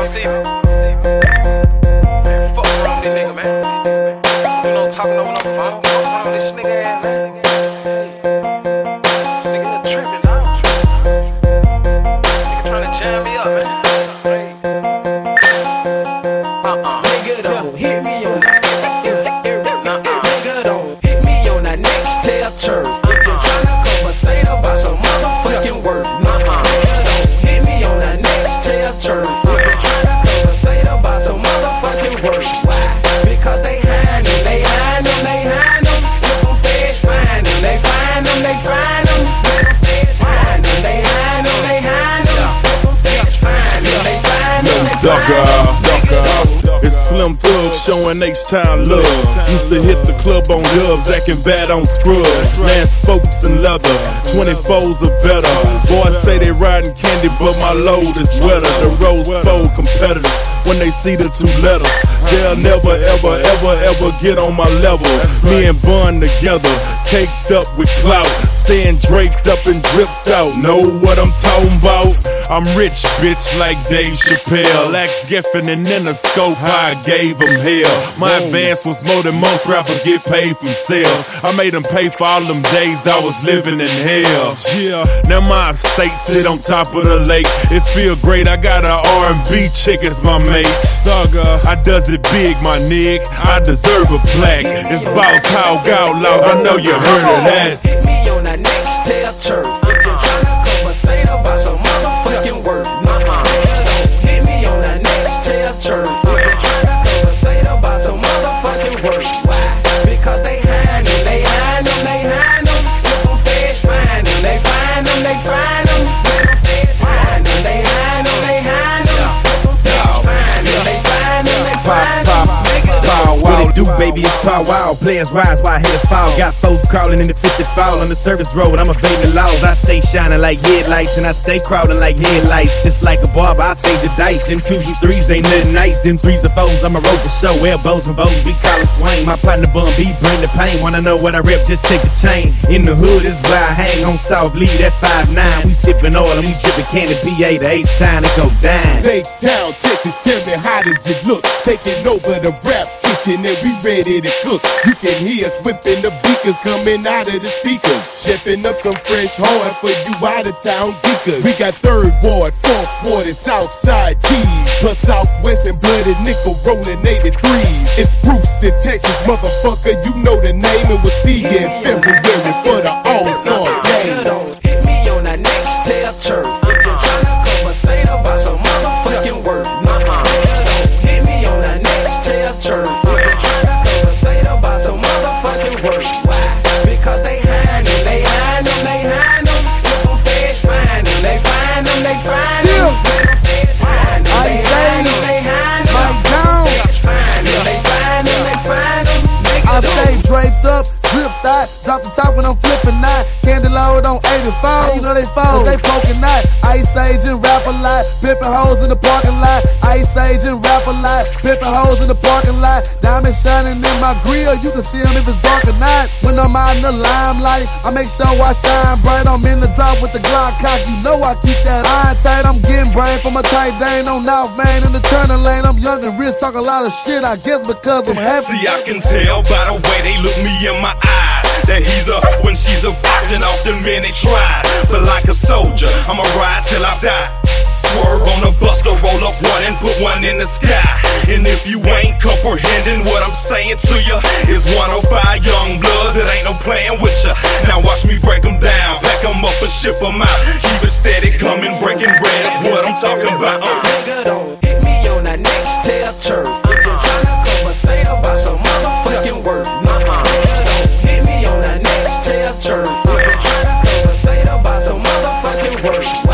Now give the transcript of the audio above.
don't see me. Man, fuck wrong with this nigga, man. You know, talking over no phone. Fuck wrong with this nigga ass, man. This nigga tripping, dog. Nigga trying to jam me up, man. Nigga don't hit me on that. Nigga don't hit me on that next tail turn. If you tryna conversate about some motherfucking work, niggas don't hit me on that next tail turn. If you tryna conversate about some motherfucking work, why? Because they hide them, they hide them, they hide them. Let them feds find them, they find them, they find them. Let them feds hide them, they hide them, they hide them. Let them feds find them, they find them, they find them. It's Slim Thug showing H-Town love. Used to hit the club on dubs, acting bad on scrubs. Man spokes and leather, 24s are better. Boys say they riding candy, but my load is wetter. The Rose Fold competitors, when they see the two letters, they'll never, ever, ever, ever get on my level. Me and Bun together, caked up with clout, staying draped up and dripped out. Know what I'm talking about? I'm rich, bitch, like Dave Chappelle. Axe Geffen and Interscope, I gave them hell. My advance was more than most rappers get paid from sales. I made them pay for all them days I was living in hell. Yeah, now my estate sit on top of the lake. It feel great, I got a R&B chick as my mate. Thugger, I does it big, my nig. I deserve a plaque. It's Boss Hog Outlaws, I know you heard of that. Hit me on that next tail turn. If you tryna conversate about some motherfucking work, niggas don't hit me on that next tail turn. If you tryna conversate about some motherfucking work, why? Because they hide them, they hide them, they hide them. Let them feds find them, they find them, they find them. Let them feds hide them, they hide them, they hide them. Let them feds find them, they find them, they find them. What it do, baby, it's pow wow. Players rise while hitters fall. Got foes crawling in the 50 fall on the service road. I'm evading the laws. I stay shining like headlights, and I stay crowding like headlights. Just like a barber, I fade the dice. Them 2s and 3s ain't nothing nice. Them 3s are 4s, I'ma roll the show. Elbows and bows, we call it swing. My partner Bun B bring the pain. Wanna know what I rep? Just check the chain. In the hood is where I hang on South Lee, that 5'9". We sippin' oil and we drippin' candy. PA to H-Town to go down. H-Town, Texas, tell me how does it look? Taking over the rap kitchen and we ready to cook. You can hear us whipping the beakers coming out of the speakers. Chefing up some fresh hard for you out of town geekers. We got 3rd Ward, 4th Ward, and Southside Keys. Plus Southwest and Bloody Nickel rolling 83s. It's Bruce the Texas motherfucker, you know the name. And we'll see you in February for the All-Star Game. Hit me on that next tail turn. If you tryna conversate about some motherfucking work, niggas don't hit me on that next tail turn. If you tryna conversate about some motherfucking work, why? Because they hide them, they hide them, they hide them. Let them feds find them, they find them, they find them. Let them feds hide them, they hide them, they hide them. Feds find them, they find them, they find them. I stay draped up, dripped out, drop the top when I'm flipping out. Candy load on 84, you know they fold, they poking out. Ice Age and rap a lot, pimpin' hoes in the parking lot. Ice Age and rap a lot, pimpin' hoes in the parking lot. Diamond shining in my grill, you can see them if it's dark or not. When I'm out in the limelight, I make sure I shine bright. I'm in the drop with the Glock cock, you know I keep that iron tight. I'm getting brain from a tight Dane on North Main in the turning lane. I'm young and rich, talk a lot of shit, I guess because I'm happy. See, I can tell by the way they look me in my eyes that he's a when she's a acting off the men they tried. But like a soldier, I'ma ride till I die. Swerve on a buster, roll up one and put one in the sky. And if you ain't comprehending what I'm saying to you, it's 105 young bloods, it ain't no playing with ya. Now watch me break them down, pack them up and ship them out. Keep it steady, coming, breaking bread, that's what I'm talking about. Nigga don't hit me on that next tail turn. If you tryna conversate about some motherfucking work, niggas don't hit me on that next tail turn. If you tryna conversate about some motherfucking work.